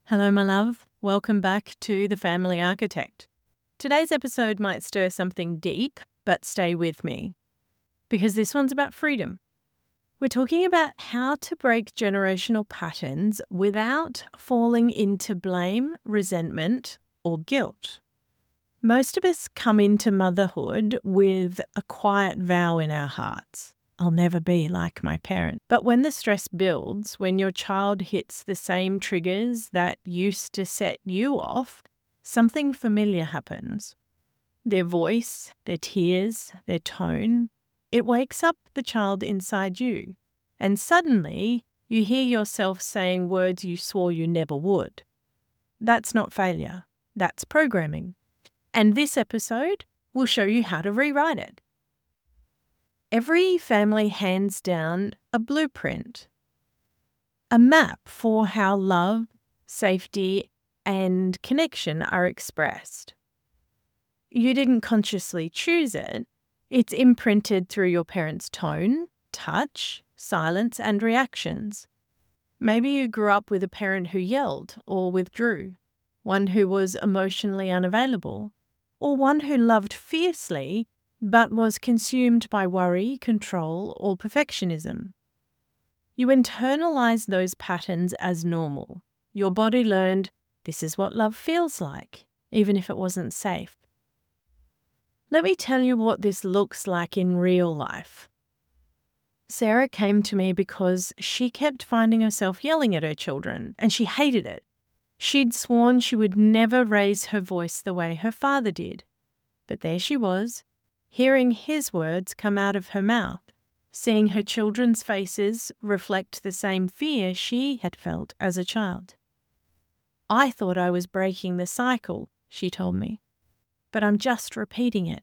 Hello, my love. Welcome back to The Family Architect. Today's episode might stir something deep, but stay with me because this one's about freedom. We're talking about how to break generational patterns without falling into blame, resentment, or guilt. Most of us come into motherhood with a quiet vow in our hearts. I'll never be like my parent. But when the stress builds, when your child hits the same triggers that used to set you off, something familiar happens. Their voice, their tears, their tone, it wakes up the child inside you. And suddenly you hear yourself saying words you swore you never would. That's not failure. That's programming. And this episode will show you how to rewrite it. Every family hands down a blueprint, a map for how love, safety, and connection are expressed. You didn't consciously choose it. It's imprinted through your parents' tone, touch, silence, and reactions. Maybe you grew up with a parent who yelled or withdrew, one who was emotionally unavailable, or one who loved fiercely but was consumed by worry, control, or perfectionism. You internalized those patterns as normal. Your body learned this is what love feels like, even if it wasn't safe. Let me tell you what this looks like in real life. Sarah came to me because she kept finding herself yelling at her children, and she hated it. She'd sworn she would never raise her voice the way her father did. But there she was, hearing his words come out of her mouth, seeing her children's faces reflect the same fear she had felt as a child. I thought I was breaking the cycle, she told me, but I'm just repeating it.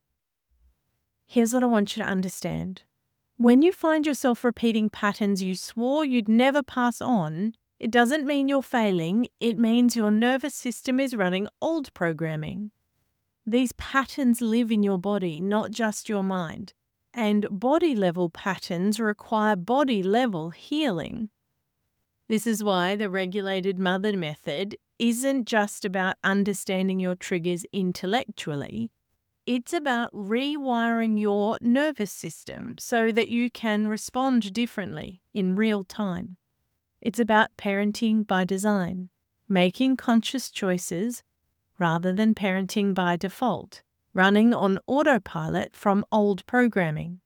Here's what I want you to understand. When you find yourself repeating patterns you swore you'd never pass on, it doesn't mean you're failing, it means your nervous system is running old programming. These patterns live in your body, not just your mind. And body-level patterns require body-level healing. This is why the regulated mother method isn't just about understanding your triggers intellectually. It's about rewiring your nervous system so that you can respond differently in real time. It's about parenting by design, making conscious choices rather than parenting by default, running on autopilot from old programming.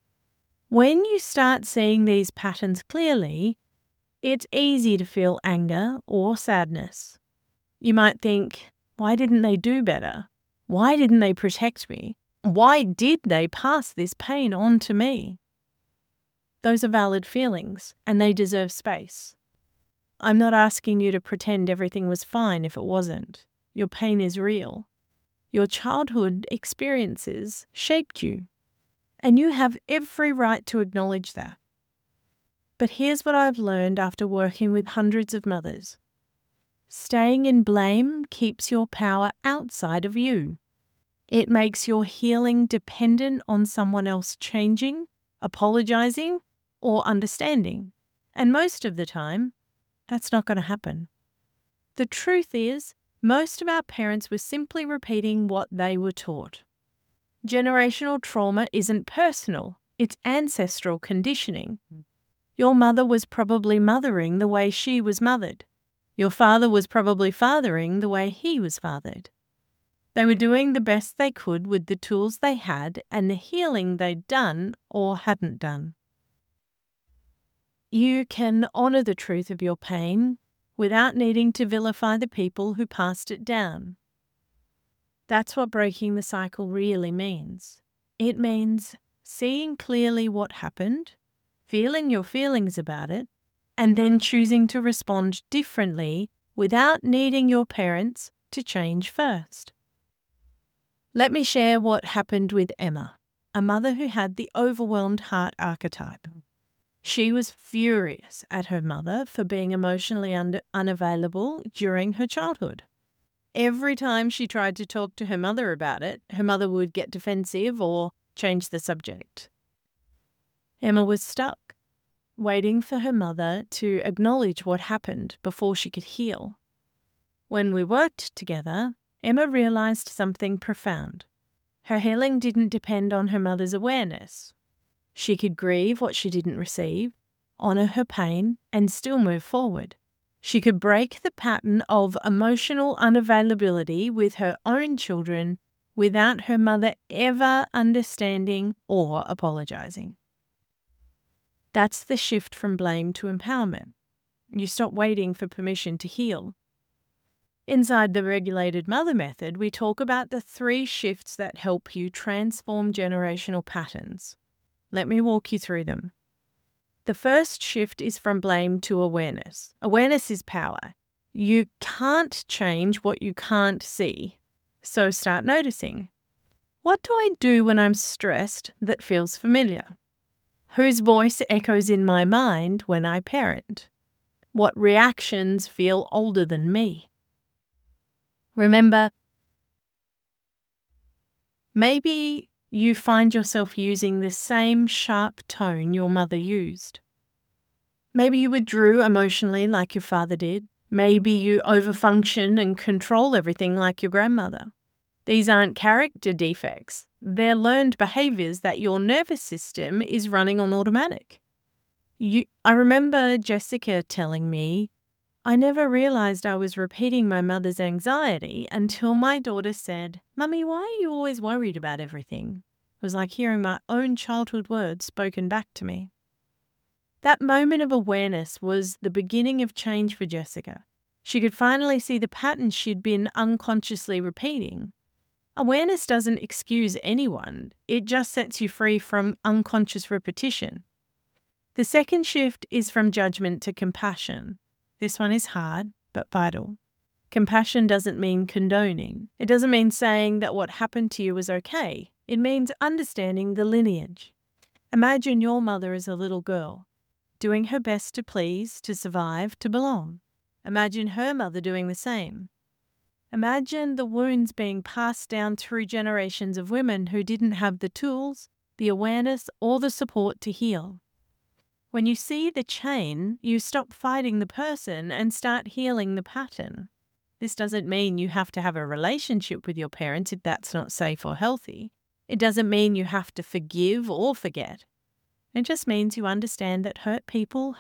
When you start seeing these patterns clearly, it's easy to feel anger or sadness. You might think, why didn't they do better? Why didn't they protect me? Why did they pass this pain on to me? Those are valid feelings, and they deserve space. I'm not asking you to pretend everything was fine if it wasn't. Your pain is real. Your childhood experiences shaped you, and you have every right to acknowledge that. But here's what I've learned after working with hundreds of mothers. Staying in blame keeps your power outside of you. It makes your healing dependent on someone else changing, apologizing, or understanding. And most of the time, that's not going to happen. The truth is, most of our parents were simply repeating what they were taught. Generational trauma isn't personal, it's ancestral conditioning. Your mother was probably mothering the way she was mothered. Your father was probably fathering the way he was fathered. They were doing the best they could with the tools they had and the healing they'd done or hadn't done. You can honor the truth of your pain without needing to vilify the people who passed it down. That's what breaking the cycle really means. It means seeing clearly what happened, feeling your feelings about it, and then choosing to respond differently without needing your parents to change first. Let me share what happened with Emma, a mother who had the overwhelmed heart archetype. She was furious at her mother for being emotionally unavailable during her childhood. Every time she tried to talk to her mother about it, her mother would get defensive or change the subject. Emma was stuck, waiting for her mother to acknowledge what happened before she could heal. When we worked together, Emma realized something profound. Her healing didn't depend on her mother's awareness. She could grieve what she didn't receive, honor her pain, and still move forward. She could break the pattern of emotional unavailability with her own children without her mother ever understanding or apologizing. That's the shift from blame to empowerment. You stop waiting for permission to heal. Inside the Regulated Mother Method, we talk about the 3 shifts that help you transform generational patterns. Let me walk you through them. The first shift is from blame to awareness. Awareness is power. You can't change what you can't see. So start noticing. What do I do when I'm stressed that feels familiar? Whose voice echoes in my mind when I parent? What reactions feel older than me? Remember, maybe you find yourself using the same sharp tone your mother used. Maybe you withdrew emotionally like your father did. Maybe you overfunction and control everything like your grandmother. These aren't character defects. They're learned behaviors that your nervous system is running on automatic. I remember Jessica telling me, I never realized I was repeating my mother's anxiety until my daughter said, Mummy, why are you always worried about everything? It was like hearing my own childhood words spoken back to me. That moment of awareness was the beginning of change for Jessica. She could finally see the patterns she'd been unconsciously repeating. Awareness doesn't excuse anyone. It just sets you free from unconscious repetition. The second shift is from judgment to compassion. This one is hard, but vital. Compassion doesn't mean condoning. It doesn't mean saying that what happened to you was okay. It means understanding the lineage. Imagine your mother as a little girl, doing her best to please, to survive, to belong. Imagine her mother doing the same. Imagine the wounds being passed down through generations of women who didn't have the tools, the awareness, or the support to heal. When you see the chain, you stop fighting the person and start healing the pattern. This doesn't mean you have to have a relationship with your parents if that's not safe or healthy. It doesn't mean you have to forgive or forget. It just means you understand that hurt people,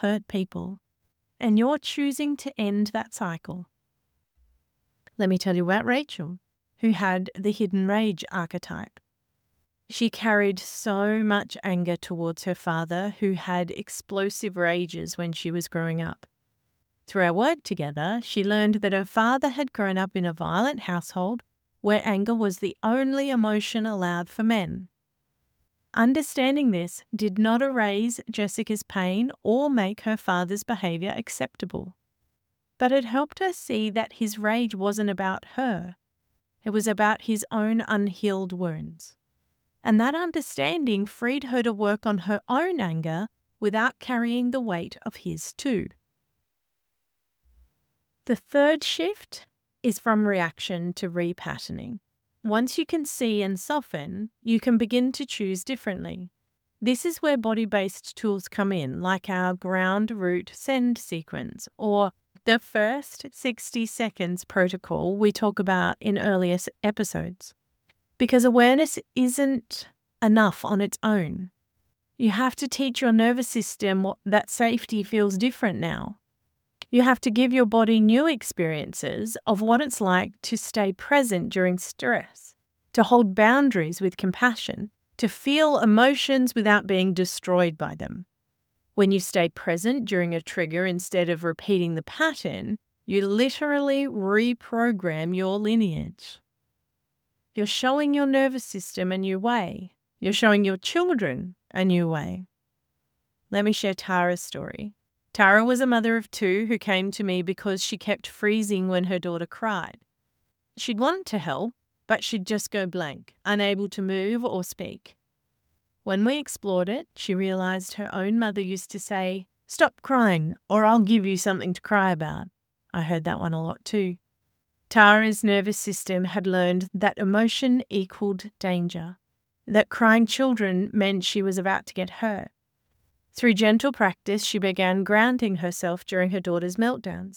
and you're choosing to end that cycle. Let me tell you about Rachel, who had the hidden rage archetype. She carried so much anger towards her father, who had explosive rages when she was growing up. Through our work together, she learned that her father had grown up in a violent household where anger was the only emotion allowed for men. Understanding this did not erase Jessica's pain or make her father's behavior acceptable, but it helped her see that his rage wasn't about her. It was about his own unhealed wounds. And that understanding freed her to work on her own anger without carrying the weight of his too. The third shift is from reaction to repatterning. Once you can see and soften, you can begin to choose differently. This is where body-based tools come in, like our ground root send sequence or the first 60 seconds protocol we talk about in earlier episodes. Because awareness isn't enough on its own. You have to teach your nervous system that safety feels different now. You have to give your body new experiences of what it's like to stay present during stress, to hold boundaries with compassion, to feel emotions without being destroyed by them. When you stay present during a trigger instead of repeating the pattern, you literally reprogram your lineage. You're showing your nervous system a new way. You're showing your children a new way. Let me share Tara's story. Tara was a mother of 2 who came to me because she kept freezing when her daughter cried. She'd want to help, but she'd just go blank, unable to move or speak. When we explored it, she realized her own mother used to say, "Stop crying, or I'll give you something to cry about." I heard that one a lot too. Tara's nervous system had learned that emotion equaled danger, that crying children meant she was about to get hurt. Through gentle practice, she began grounding herself during her daughter's meltdowns.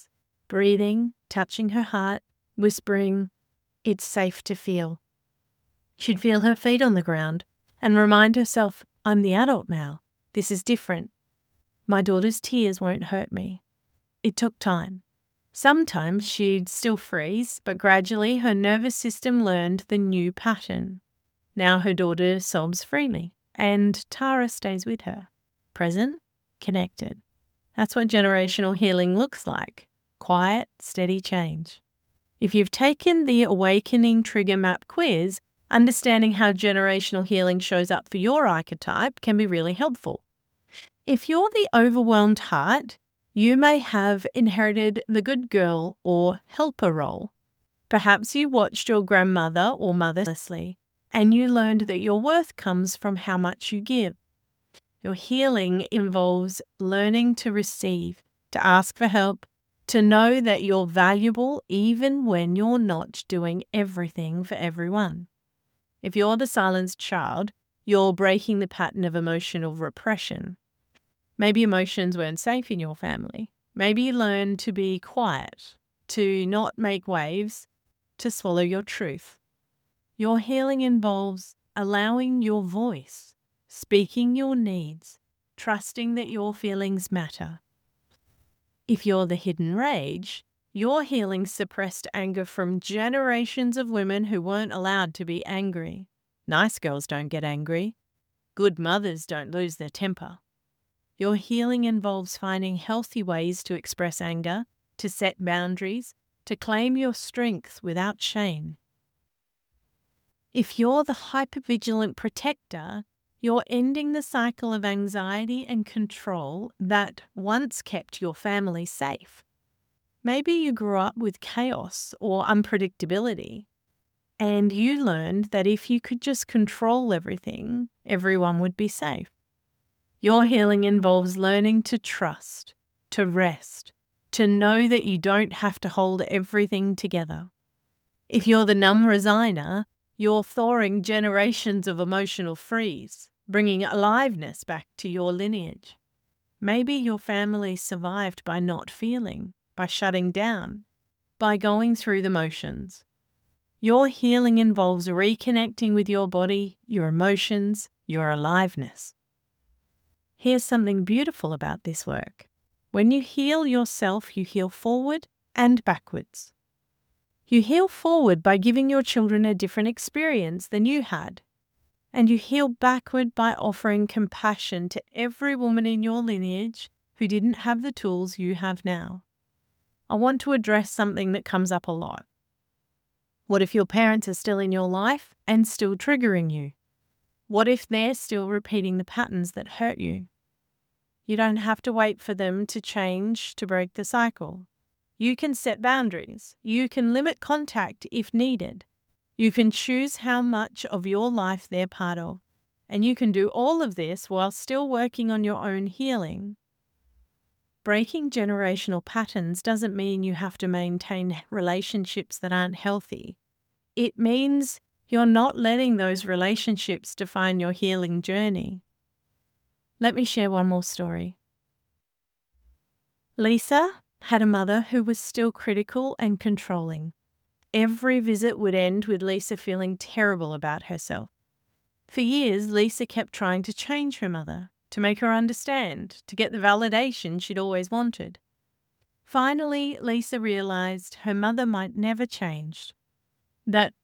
breathing, touching her heart, whispering, "It's safe to feel." She'd feel her feet on the ground and remind herself, "I'm the adult now. This is different. My daughter's tears won't hurt me." It took time. Sometimes she'd still freeze, but gradually her nervous system learned the new pattern. Now her daughter sobs freely, and Tara stays with her, present, connected. That's what generational healing looks like. Quiet, steady change. If you've taken the Awakening Trigger Map quiz, understanding how generational healing shows up for your archetype can be really helpful. If you're the overwhelmed heart, you may have inherited the good girl or helper role. Perhaps you watched your grandmother or mother endlessly, and you learned that your worth comes from how much you give. Your healing involves learning to receive, to ask for help, to know that you're valuable even when you're not doing everything for everyone. If you're the silenced child, you're breaking the pattern of emotional repression. Maybe emotions weren't safe in your family. Maybe you learned to be quiet, to not make waves, to swallow your truth. Your healing involves allowing your voice, speaking your needs, trusting that your feelings matter. If you're the hidden rage, you're healing suppressed anger from generations of women who weren't allowed to be angry. Nice girls don't get angry. Good mothers don't lose their temper. Your healing involves finding healthy ways to express anger, to set boundaries, to claim your strength without shame. If you're the hypervigilant protector, you're ending the cycle of anxiety and control that once kept your family safe. Maybe you grew up with chaos or unpredictability, and you learned that if you could just control everything, everyone would be safe. Your healing involves learning to trust, to rest, to know that you don't have to hold everything together. If you're the numb resigner, you're thawing generations of emotional freeze, bringing aliveness back to your lineage. Maybe your family survived by not feeling, by shutting down, by going through the motions. Your healing involves reconnecting with your body, your emotions, your aliveness. Here's something beautiful about this work. When you heal yourself, you heal forward and backwards. You heal forward by giving your children a different experience than you had. And you heal backward by offering compassion to every woman in your lineage who didn't have the tools you have now. I want to address something that comes up a lot. What if your parents are still in your life and still triggering you? What if they're still repeating the patterns that hurt you? You don't have to wait for them to change to break the cycle. You can set boundaries. You can limit contact if needed. You can choose how much of your life they're part of. And you can do all of this while still working on your own healing. Breaking generational patterns doesn't mean you have to maintain relationships that aren't healthy. It means you're not letting those relationships define your healing journey. Let me share one more story. Lisa had a mother who was still critical and controlling. Every visit would end with Lisa feeling terrible about herself. For years, Lisa kept trying to change her mother, to make her understand, to get the validation she'd always wanted. Finally, Lisa realized her mother might never change. That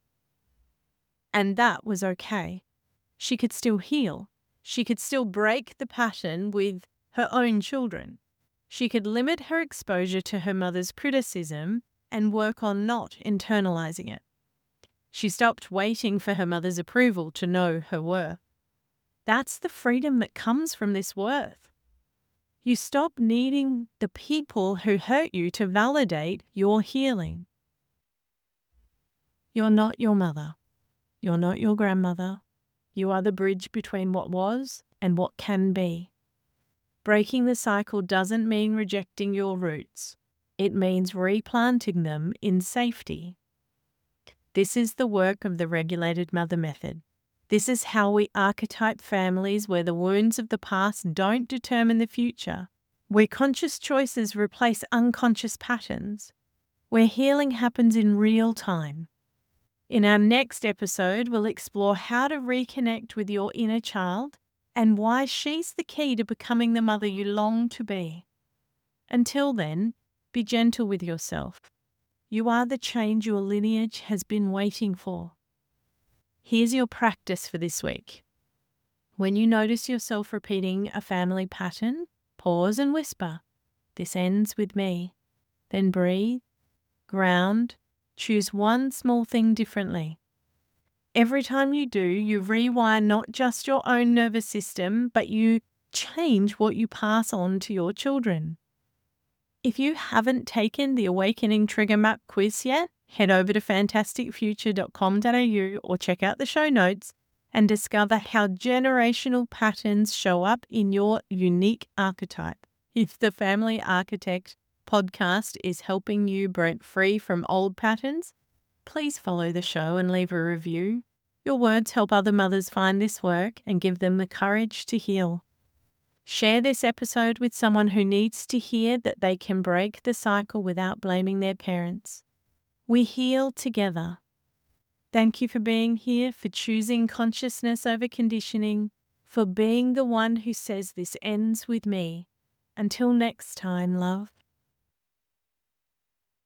was okay. She could still heal. She could still break the pattern with her own children. She could limit her exposure to her mother's criticism and work on not internalizing it. She stopped waiting for her mother's approval to know her worth. That's the freedom that comes from this worth. You stop needing the people who hurt you to validate your healing. You're not your mother. You're not your grandmother. You are the bridge between what was and what can be. Breaking the cycle doesn't mean rejecting your roots. It means replanting them in safety. This is the work of the regulated mother method. This is how we archetype families where the wounds of the past don't determine the future, where conscious choices replace unconscious patterns, where healing happens in real time. In our next episode, we'll explore how to reconnect with your inner child and why she's the key to becoming the mother you long to be. Until then, be gentle with yourself. You are the change your lineage has been waiting for. Here's your practice for this week. When you notice yourself repeating a family pattern, pause and whisper, "This ends with me." Then breathe, ground, choose one small thing differently. Every time you do, you rewire not just your own nervous system, but you change what you pass on to your children. If you haven't taken the Awakening Trigger Map quiz yet, head over to fantasticfuture.com.au or check out the show notes and discover how generational patterns show up in your unique archetype. If the Family Architect podcast is helping you break free from old patterns, please follow the show and leave a review. Your words help other mothers find this work and give them the courage to heal. Share this episode with someone who needs to hear that they can break the cycle without blaming their parents. We heal together. Thank you for being here, for choosing consciousness over conditioning, for being the one who says this ends with me. Until next time, love.